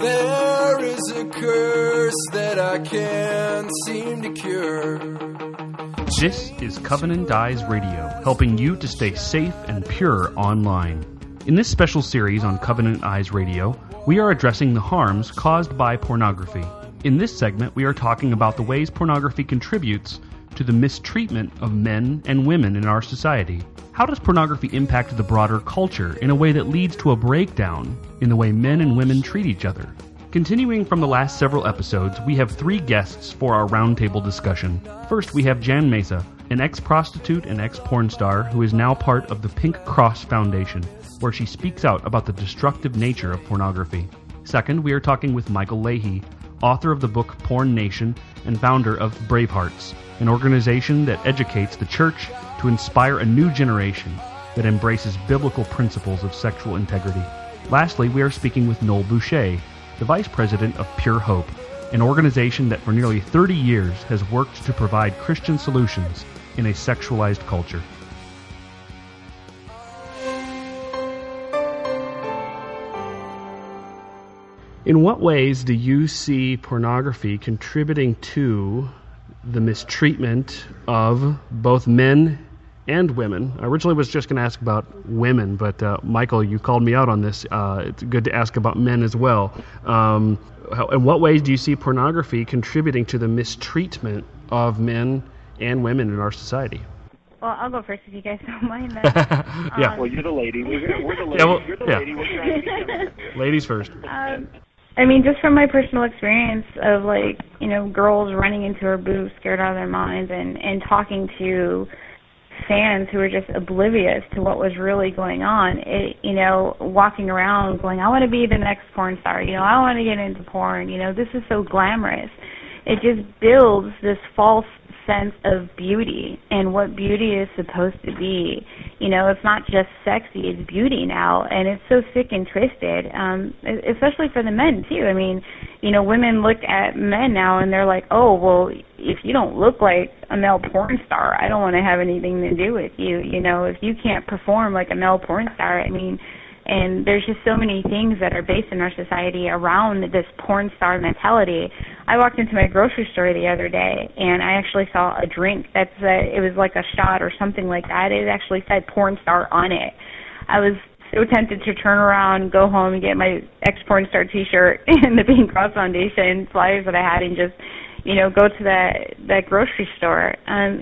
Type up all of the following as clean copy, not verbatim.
There is a curse that I can't seem to cure. This is Covenant Eyes Radio, helping you to stay safe and pure online. In this special series on Covenant Eyes Radio, we are addressing the harms caused by pornography. In this segment, we are talking about the ways pornography contributes to the mistreatment of men and women in our society. How does pornography impact the broader culture in a way that leads to a breakdown in the way men and women treat each other? Continuing from the last several episodes, we have 3 guests for our roundtable discussion. First, we have Jan Mesa, an ex-prostitute and ex-porn star who is now part of the Pink Cross Foundation, where she speaks out about the destructive nature of pornography. Second, we are talking with Michael Leahy, author of the book Porn Nation and founder of Bravehearts, an organization that educates the church to inspire a new generation that embraces biblical principles of sexual integrity. Lastly, we are speaking with Noel Boucher, the vice president of Pure Hope, an organization that for nearly 30 years has worked to provide Christian solutions in a sexualized culture. In what ways do you see pornography contributing to the mistreatment of both men and women? I originally was just going to ask about women, but Michael, you called me out on this. It's good to ask about men as well. In what ways do you see pornography contributing to the mistreatment of men and women in our society? Well, I'll go first if you guys don't mind that. Yeah. Well, you're the lady. We're the lady. Yeah, well, You're the yeah. lady. We're trying to get you. Ladies first. I mean, just from my personal experience of, like, you know, girls running into her booth scared out of their minds and talking to fans who were just oblivious to what was really going on, you know, walking around going, I want to be the next porn star, you know, I want to get into porn, you know, this is so glamorous. It just builds this false sense of beauty and what beauty is supposed to be. You know, it's not just sexy, it's beauty now, and it's so sick and twisted, especially for the men, too. I mean, you know, women look at men now and they're like, oh, well, if you don't look like a male porn star, I don't want to have anything to do with you. You know, if you can't perform like a male porn star, I mean, and there's just so many things that are based in our society around this porn star mentality. I walked into my grocery store the other day, and I actually saw a drink it was like a shot or something like that. It actually said porn star on it. I was so tempted to turn around, go home, and get my ex-porn star T-shirt and the Pink Cross Foundation flyers that I had and just, you know, go to that grocery store.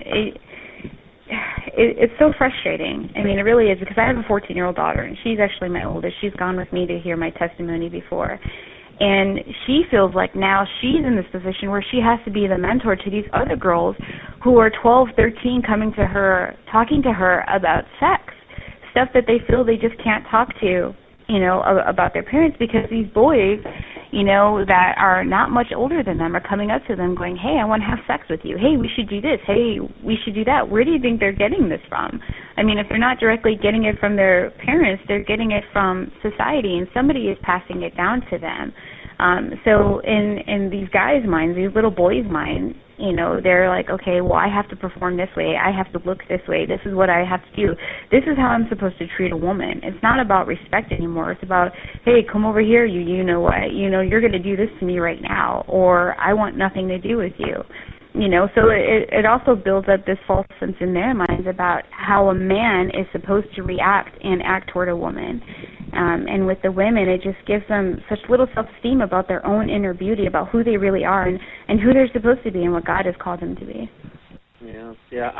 It's so frustrating. I mean, it really is, because I have a 14-year-old daughter, and she's actually my oldest. She's gone with me to hear my testimony before. And she feels like now she's in this position where she has to be the mentor to these other girls who are 12, 13, coming to her, talking to her about sex, stuff that they feel they just can't talk to, you know, about their parents, because these boys, you know, that are not much older than them are coming up to them going, hey, I want to have sex with you. Hey, we should do this. Hey, we should do that. Where do you think they're getting this from? I mean, if they're not directly getting it from their parents, they're getting it from society, and somebody is passing it down to them. So in these guys' minds, these little boys' minds, you know, they're like, okay, well, I have to perform this way. I have to look this way. This is what I have to do. This is how I'm supposed to treat a woman. It's not about respect anymore. It's about, hey, come over here, you know what? You know, you're going to do this to me right now, or I want nothing to do with you. You know, so it also builds up this false sense in their minds about how a man is supposed to react and act toward a woman. And with the women, it just gives them such little self-esteem about their own inner beauty, about who they really are and who they're supposed to be and what God has called them to be. Yeah.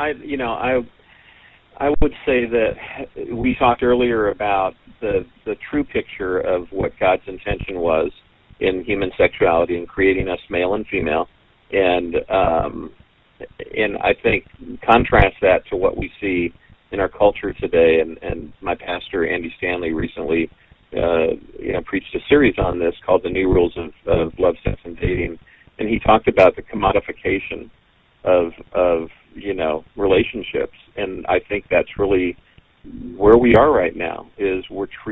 I would say that we talked earlier about the true picture of what God's intention was in human sexuality and creating us male and female. And I think contrast that to what we see in our culture today. And my pastor, Andy Stanley, recently preached a series on this called The New Rules of Love, Sex, and Dating. And he talked about the commodification of relationships. And I think that's really where we are right now, is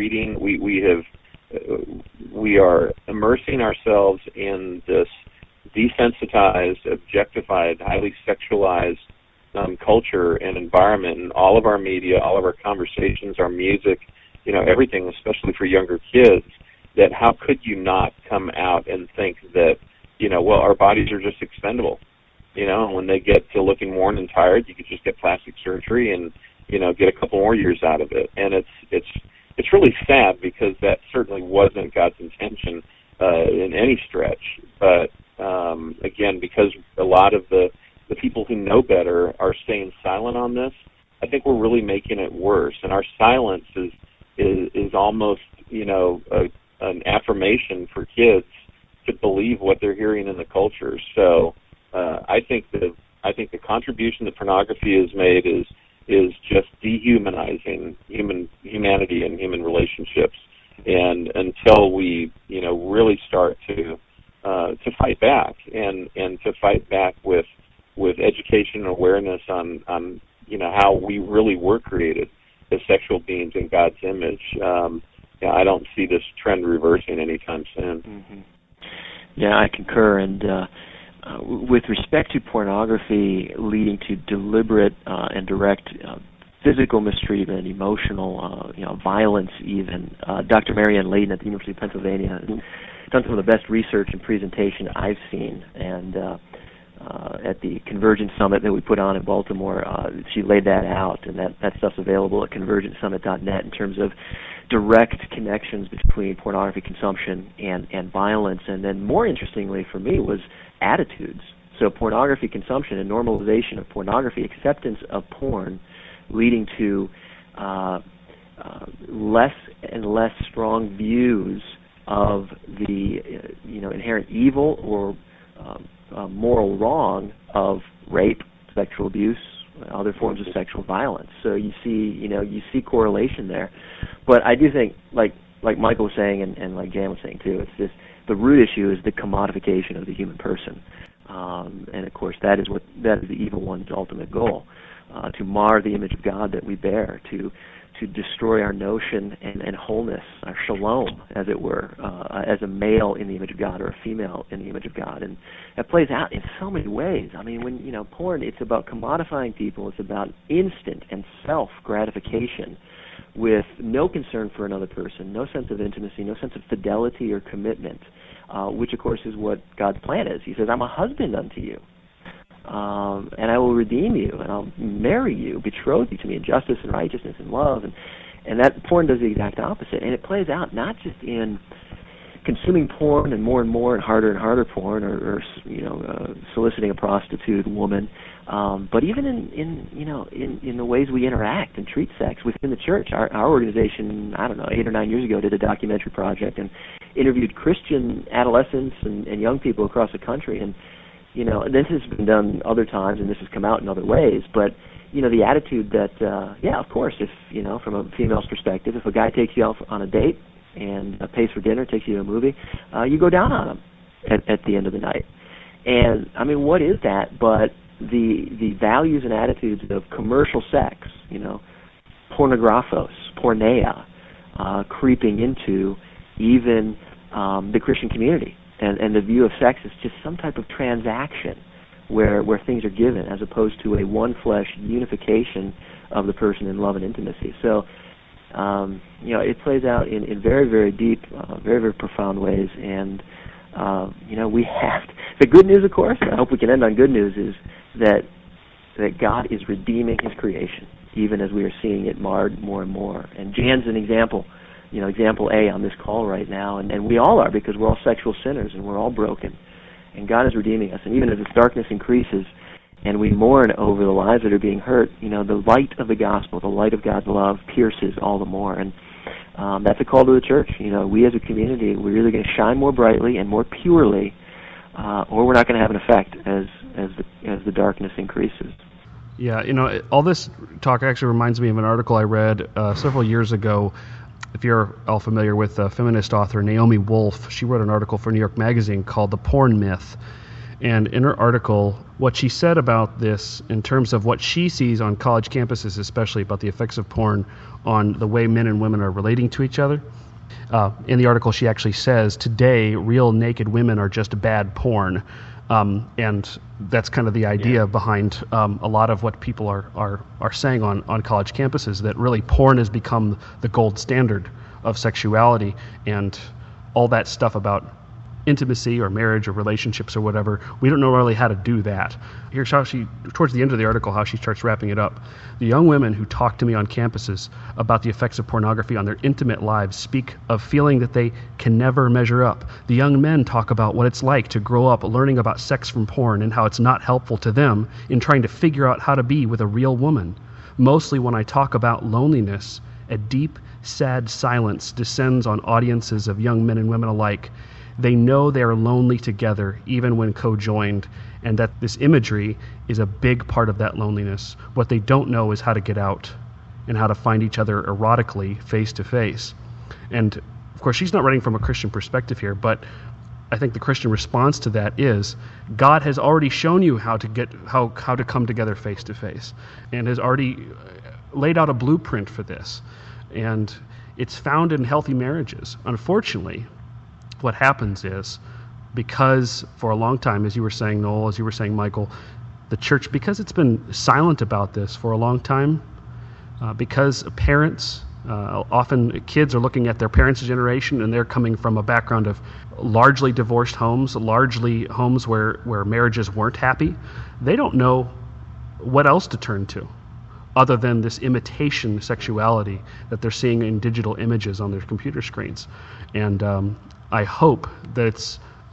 we are immersing ourselves in this desensitized, objectified, highly sexualized culture and environment, and all of our media, all of our conversations, our music, everything, especially for younger kids, that how could you not come out and think that, well, our bodies are just expendable, and when they get to looking worn and tired, you could just get plastic surgery and, get a couple more years out of it. And it's really sad, because that certainly wasn't God's intention in any stretch. But again, because a lot of the people who know better are staying silent on this, I think we're really making it worse. And our silence is almost, an affirmation for kids to believe what they're hearing in the culture. So I think the contribution that pornography has made is just dehumanizing humanity and human relationships. And until we, really start to fight back and to fight back with education and awareness on how we really were created as sexual beings in God's image, I don't see this trend reversing anytime soon. Mm-hmm. Yeah, I concur. And with respect to pornography leading to deliberate and direct physical mistreatment, emotional, violence even, Dr. Marianne Layden at the University of Pennsylvania has done some of the best research and presentation I've seen. And at the Convergence Summit that we put on in Baltimore, she laid that out, and that stuff's available at convergencesummit.net in terms of direct connections between pornography consumption and violence. And then more interestingly for me was attitudes. So pornography consumption and normalization of pornography, acceptance of porn, leading to less and less strong views of the inherent evil or moral wrong of rape, sexual abuse, other forms of sexual violence. So you see correlation there. But I do think, like Michael was saying and like Jan was saying too, it's just the root issue is the commodification of the human person. And of course that is the evil one's ultimate goal, to mar the image of God that we bear, to destroy our notion and wholeness, our shalom, as it were, as a male in the image of God or a female in the image of God. And that plays out in so many ways. I mean, when, porn, it's about commodifying people. It's about instant and self-gratification with no concern for another person, no sense of intimacy, no sense of fidelity or commitment, which, of course, is what God's plan is. He says, I'm a husband unto you. And I will redeem you, and I'll marry you, betroth you to me in justice and righteousness and love. And that porn does the exact opposite. And it plays out not just in consuming porn and more and harder porn, or soliciting a prostitute woman, but even in the ways we interact and treat sex within the church. Our organization, 8 or 9 years ago, did a documentary project and interviewed Christian adolescents and young people across the country. And this has been done other times, and this has come out in other ways, but, the attitude that, of course, if, from a female's perspective, if a guy takes you out on a date and pays for dinner, takes you to a movie, you go down on him at the end of the night. And, what is that but the values and attitudes of commercial sex, pornographos, porneia, creeping into even the Christian community. And the view of sex is just some type of transaction where things are given, as opposed to a one-flesh unification of the person in love and intimacy. So, it plays out in very, very deep, very, very profound ways. And, we have to. The good news, of course, and I hope we can end on good news, is that God is redeeming His creation, even as we are seeing it marred more and more. And Jan's an example. Example A on this call right now, and we all are, because we're all sexual sinners and we're all broken, and God is redeeming us. And even as this darkness increases and we mourn over the lives that are being hurt, the light of the gospel, the light of God's love pierces all the more. And that's a call to the church. We as a community, we're either going to shine more brightly and more purely, or we're not going to have an effect as the darkness increases. Yeah, all this talk actually reminds me of an article I read several years ago. If you're all familiar with feminist author Naomi Wolf, she wrote an article for New York Magazine called The Porn Myth. And in her article, what she said about this in terms of what she sees on college campuses, especially about the effects of porn on the way men and women are relating to each other. In the article, she actually says, today, real naked women are just bad porn. And that's kind of the idea behind a lot of what people are saying on college campuses, that really porn has become the gold standard of sexuality, and all that stuff about intimacy or marriage or relationships or whatever. We don't know really how to do that. Here's how she, towards the end of the article, how she starts wrapping it up. The young women who talk to me on campuses about the effects of pornography on their intimate lives speak of feeling that they can never measure up. The young men talk about what it's like to grow up learning about sex from porn and how it's not helpful to them in trying to figure out how to be with a real woman. Mostly when I talk about loneliness, a deep, sad silence descends on audiences of young men and women alike. They know they are lonely together, even when co-joined, and that this imagery is a big part of that loneliness. What they don't know is how to get out and how to find each other erotically face to face. And of course, she's not writing from a Christian perspective here, but I think the Christian response to that is God has already shown you how to come together face to face, and has already laid out a blueprint for this. And it's found in healthy marriages. Unfortunately, what happens is, because for a long time, as you were saying, Noel, as you were saying, Michael, the church, because it's been silent about this for a long time, because parents, often kids are looking at their parents' generation, and they're coming from a background of largely divorced homes, largely homes where marriages weren't happy. They don't know what else to turn to other than this imitation sexuality that they're seeing in digital images on their computer screens. And I hope that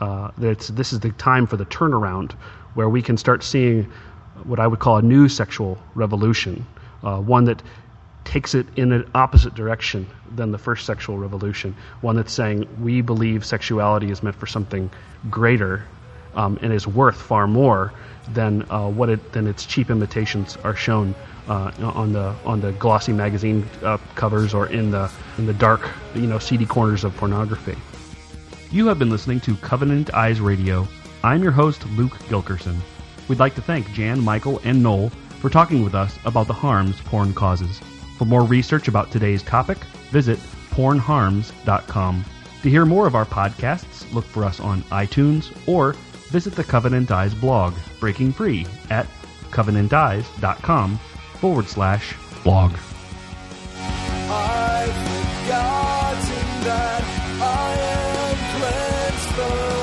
this is the time for the turnaround, where we can start seeing what I would call a new sexual revolution, one that takes it in an opposite direction than the first sexual revolution, one that's saying we believe sexuality is meant for something greater and is worth far more than its cheap imitations are shown on the glossy magazine covers or in the dark, seedy corners of pornography. You have been listening to Covenant Eyes Radio. I'm your host, Luke Gilkerson. We'd like to thank Jan, Michael, and Noel for talking with us about the harms porn causes. For more research about today's topic, visit pornharms.com. To hear more of our podcasts, look for us on iTunes or visit the Covenant Eyes blog, breaking free at covenanteyes.com/blog. I've forgotten that I am cleansed.